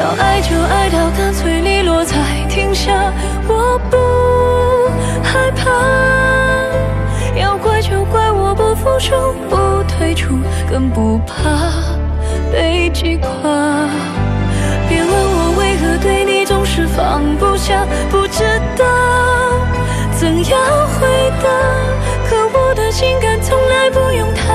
要爱就爱到干脆利落才停下，我不害怕。要怪就怪我不付出，不退出，更不怕被击垮。别问我为何对你总是放不下，不知道怎样回答，可我的情感从来不用太